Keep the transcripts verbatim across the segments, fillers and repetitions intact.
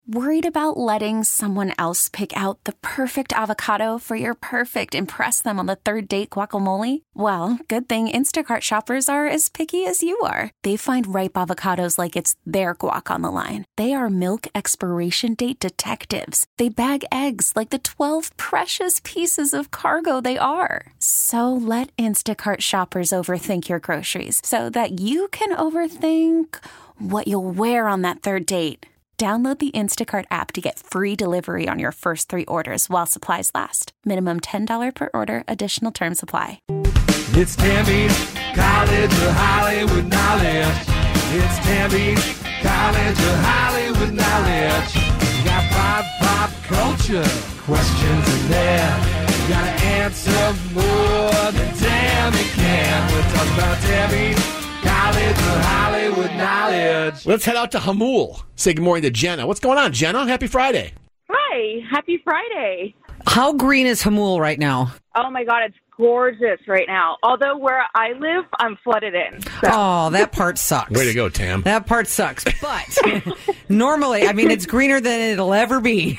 Worried about letting someone else pick out the perfect avocado for your perfect impress them on the third date guacamole? Well, good thing Instacart shoppers are as picky as you are. They find ripe avocados like it's their guac on the line. They are milk expiration date detectives. They bag eggs like the twelve precious pieces of cargo they are. So let Instacart shoppers overthink your groceries so that you can overthink what you'll wear on that third date. Download the Instacart app to get free delivery on your first three orders while supplies last. Minimum ten dollars per order. Additional terms apply. It's Tammy's College of Hollywood Knowledge. It's Tammy's College of Hollywood Knowledge. You got pop, pop culture questions in there. You gotta answer more than Tammy can. We're talking about Tammy's College of Hollywood Knowledge. Let's head out to Hamul. Say good morning to Jenna. What's going on, Jenna? Happy Friday. Hi. Happy Friday. How green is Hamul right now? Oh, my God. It's gorgeous right now. Although where I live, I'm flooded in. So. Oh, that part sucks. Way to go, Tam. That part sucks. But normally, I mean, it's greener than it'll ever be.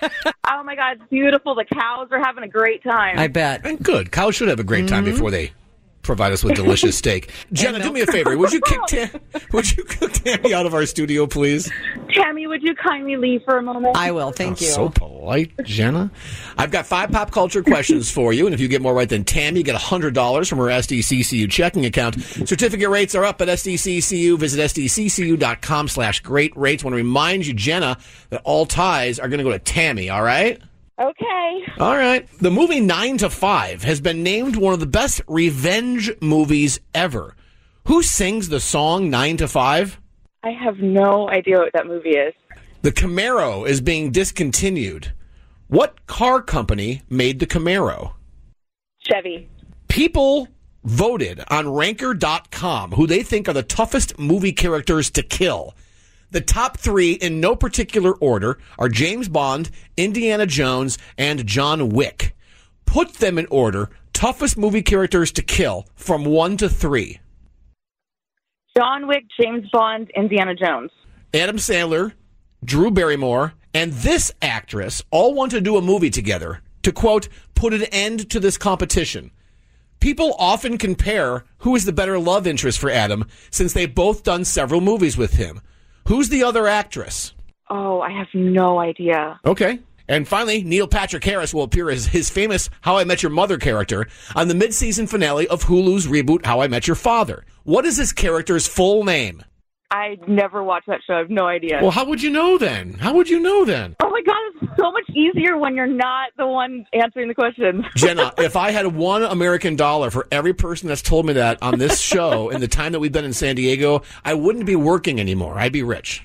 Oh, my God. It's beautiful. The cows are having a great time. I bet. And good. Cows should have a great time mm-hmm. before they provide us with delicious steak. Jenna, do me a favor. Would you kick Tam- Would you kick Tammy out of our studio, please? Tammy, would you kindly leave for a moment? I will. Thank oh, you. So polite, Jenna. I've got five pop culture questions for you, and if you get more right than Tammy, you get one hundred dollars from her S D C C U checking account. Certificate rates are up at S D C C U. Visit S D C C U dot com slash great rates. I want to remind you, Jenna, that all ties are going to go to Tammy, all right? Okay. All right. The movie nine to five has been named one of the best revenge movies ever. Who sings the song nine to five? I have no idea what that movie is. The Camaro is being discontinued. What car company made the Camaro? Chevy. People voted on ranker dot com who they think are the toughest movie characters to kill. The top three, in no particular order, are James Bond, Indiana Jones, and John Wick. Put them in order, toughest movie characters to kill, from one to three. John Wick, James Bond, Indiana Jones. Adam Sandler, Drew Barrymore, and this actress all want to do a movie together to, quote, put an end to this competition. People often compare who is the better love interest for Adam, since they've both done several movies with him. Who's the other actress? Oh, I have no idea. Okay. And finally, Neil Patrick Harris will appear as his famous How I Met Your Mother character on the mid-season finale of Hulu's reboot How I Met Your Father. What is this character's full name? I never watched that show. I have no idea. Well, how would you know then? How would you know then? Oh, my God. It's so much easier when you're not the one answering the questions. Jenna, if I had one American dollar for every person that's told me that on this show in the time that we've been in San Diego, I wouldn't be working anymore. I'd be rich.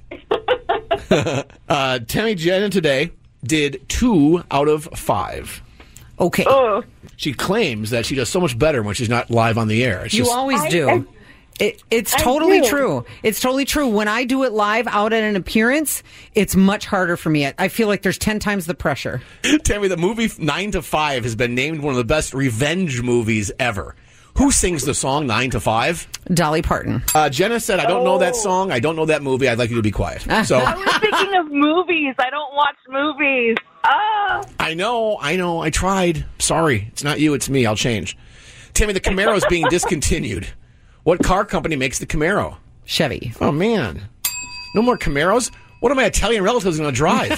uh, Tammy Jenna today did two out of five. Okay. Oh. She claims that she does so much better when she's not live on the air. It's you just, always I, do. I, It, it's I totally do. true. It's totally true. When I do it live out at an appearance, it's much harder for me. I, I feel like there's ten times the pressure. Tammy, the movie nine to five has been named one of the best revenge movies ever. Who sings the song nine to five? Dolly Parton. Uh, Jenna said, I don't know that Oh. song. I don't know that movie. I'd like you to be quiet. So I was thinking of movies. I don't watch movies. Ah. I know, I know. I tried. Sorry. It's not you. It's me. I'll change. Tammy, the Camaro is being discontinued. What car company makes the Camaro? Chevy. Oh, man. No more Camaros? What are my Italian relatives going to drive?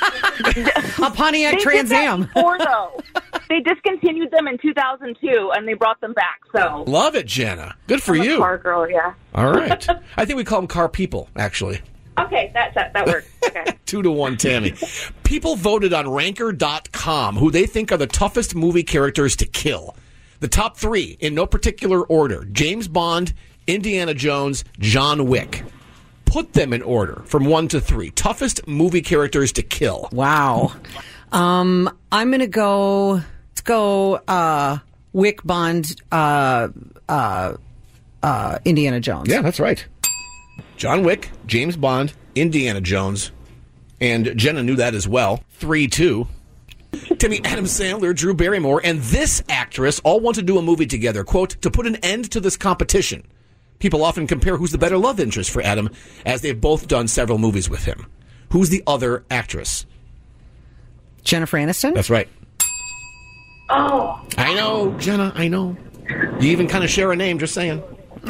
A Pontiac They Trans did that Am. before, though. They discontinued them in two thousand two, and they brought them back. So Love it, Jenna. Good for I'm a you. car girl, yeah. All right. I think we call them car people, actually. Okay, that that, that works. Okay. Two to one, Tammy. People voted on ranker dot com who they think are the toughest movie characters to kill. The top three, in no particular order, James Bond, Indiana Jones, John Wick. Put them in order from one to three. Toughest movie characters to kill. Wow. Um, I'm going to go, let's go, uh, Wick, Bond, uh, uh, uh, Indiana Jones. Yeah, that's right. John Wick, James Bond, Indiana Jones, and Jenna knew that as well. three two. Timmy, Adam Sandler, Drew Barrymore, and this actress all want to do a movie together, quote, to put an end to this competition. People often compare who's the better love interest for Adam, as they've both done several movies with him. Who's the other actress? Jennifer Aniston? That's right. Oh. I know, Jenna, I know. You even kind of share a name, just saying.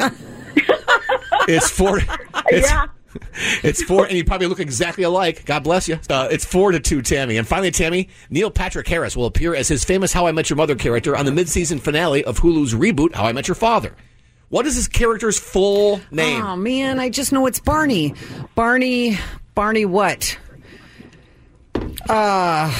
It's four. It's, Yeah. It's four, and you probably look exactly alike. God bless you. Uh, it's four to two, Tammy. And finally, Tammy, Neil Patrick Harris will appear as his famous How I Met Your Mother character on the mid-season finale of Hulu's reboot, How I Met Your Father. What is his character's full name? Oh, man, I just know it's Barney. Barney, Barney what? Uh,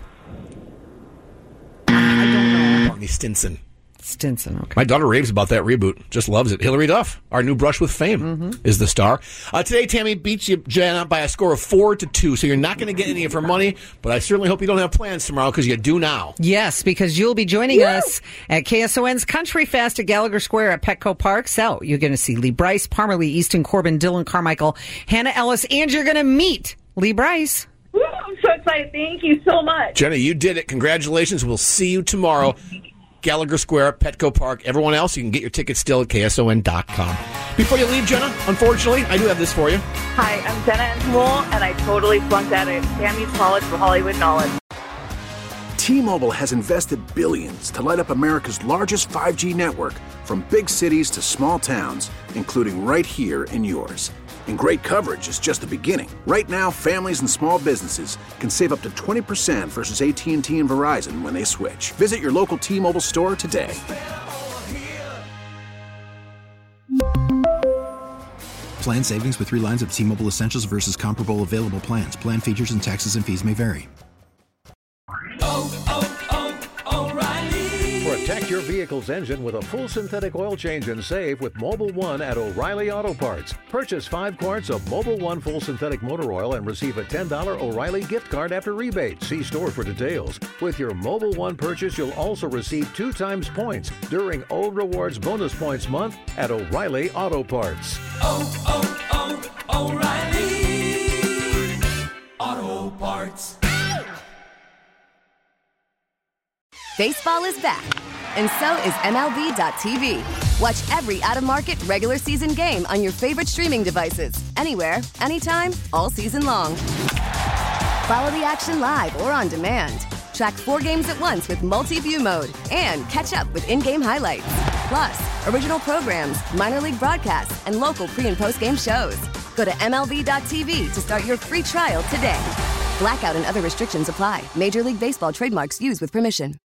I don't know. Barney Stinson. Stinson, okay. My daughter raves about that reboot. Just loves it. Hillary Duff, our new brush with fame, mm-hmm. is the star. Uh, today, Tammy beats you, Jenna, by a score of four to two. So you're not going to get any of her money, but I certainly hope you don't have plans tomorrow because you do now. Yes, because you'll be joining Woo! us at K S O N's Country Fest at Gallagher Square at Petco Park. So you're going to see Lee Bryce, Parmer Lee, Easton Corbin, Dylan Carmichael, Hannah Ellis, and you're going to meet Lee Bryce. Woo, I'm so excited. Thank you so much. Jenna, you did it. Congratulations. We'll see you tomorrow. Gallagher Square, Petco Park. Everyone else, you can get your tickets still at K S O N dot com. Before you leave, Jenna, unfortunately, I do have this for you. Hi, I'm Jenna Entmul, and I totally flunked out at Tammy's College for Hollywood Knowledge. T-Mobile has invested billions to light up America's largest five G network, from big cities to small towns, including right here in yours. And great coverage is just the beginning. Right now, families and small businesses can save up to twenty percent versus A T and T and Verizon when they switch. Visit your local T-Mobile store today. Plan savings with three lines of T-Mobile Essentials versus comparable available plans. Plan features and taxes and fees may vary. Protect your vehicle's engine with a full synthetic oil change and save with Mobil one at O'Reilly Auto Parts. Purchase five quarts of Mobil one full synthetic motor oil and receive a ten dollars O'Reilly gift card after rebate. See store for details. With your Mobil one purchase, you'll also receive two times points during O Rewards Bonus Points Month at O'Reilly Auto Parts. Oh, oh, oh, O'Reilly Auto Parts. Baseball is back, and so is M L B dot T V. Watch every out-of-market regular season game on your favorite streaming devices, anywhere, anytime, all season long. Follow the action live or on demand. Track four games at once with multi-view mode and catch up with in-game highlights. Plus, original programs, minor league broadcasts, and local pre- and post-game shows. Go to M L B dot T V to start your free trial today. Blackout and other restrictions apply. Major League Baseball trademarks used with permission.